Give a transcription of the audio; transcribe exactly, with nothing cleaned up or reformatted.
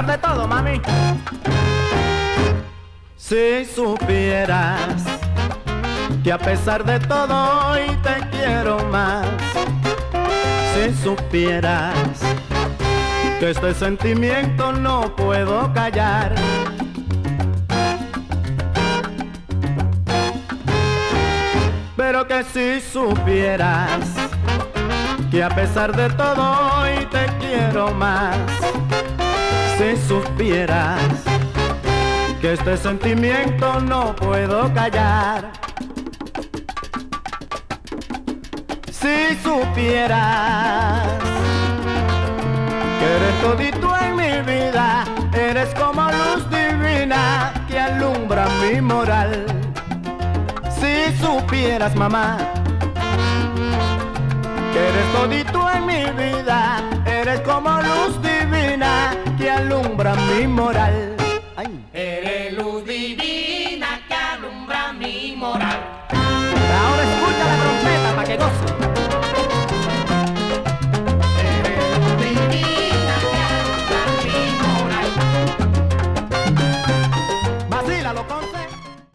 de todo, mami. Si supieras que a pesar de todo hoy te quiero más. Si supieras que este sentimiento no puedo callar. Pero que si supieras que a pesar de todo hoy te quiero más. Si supieras que este sentimiento no puedo callar. Si supieras que eres todito en mi vida, eres como luz divina que alumbra mi moral. Si supieras, mamá, que eres todito en mi vida, eres como luz divina que alumbra mi moral. Ay. Eres luz divina que alumbra mi moral. Ahora escucha la trompeta para que goce.